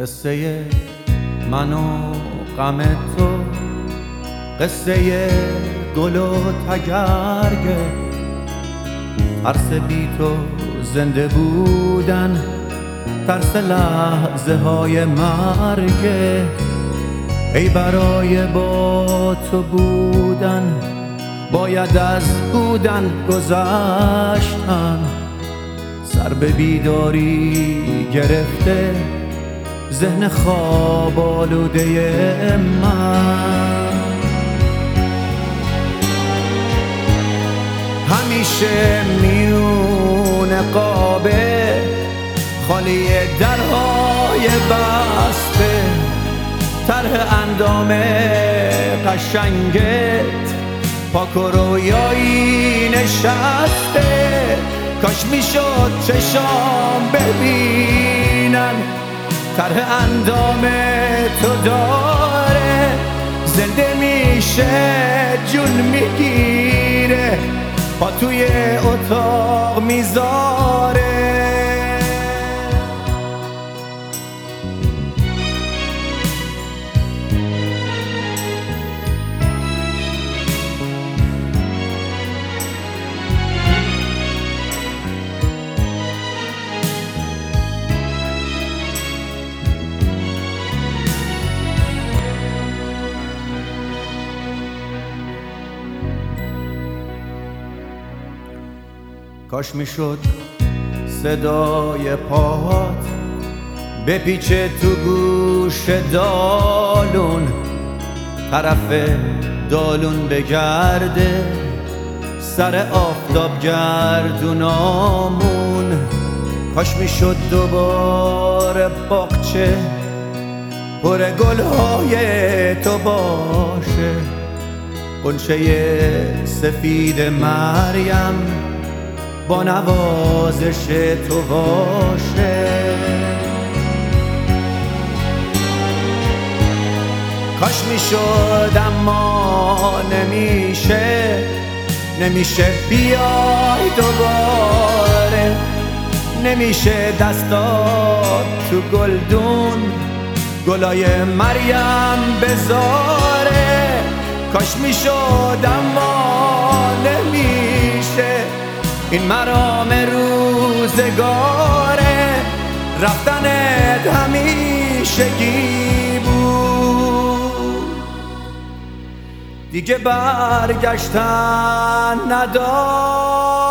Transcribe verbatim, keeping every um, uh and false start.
قصه من و غم تو، قصه گل و تگرگه، ترس بی تو زنده بودن، ترس لحظه های مرگه. ای برای با تو بودن باید از بودن گذشتن، سر به بیداری گرفته ذهن خواب آلوده من. همیشه میون قابه خالی درهای بسته، طرح اندام قشنگت پاک و رویایی نشسته. کاش میشد چشام ببینن طرح اندام تو داره، زنده میشه جون میگیره پا توی اتاق میذاره. کاش میشد صدای پاهات بپیچه تو گوش دالون، طرف دالون بگرده سر آفتاب گردونامون. کاش میشد دوباره باغچه پر گلهای تو باشه، غنچه سفید مریم با نوازش تو باشه. کاش میشد اما نمیشه، نمیشه بیای دوباره، نمیشه دستات تو گلدون گلای مریم بذاره. کاش میشد اما نمیشه، این مرام روزگاره، رفتنت همیشگی بود، دیگه برگشتن نداره.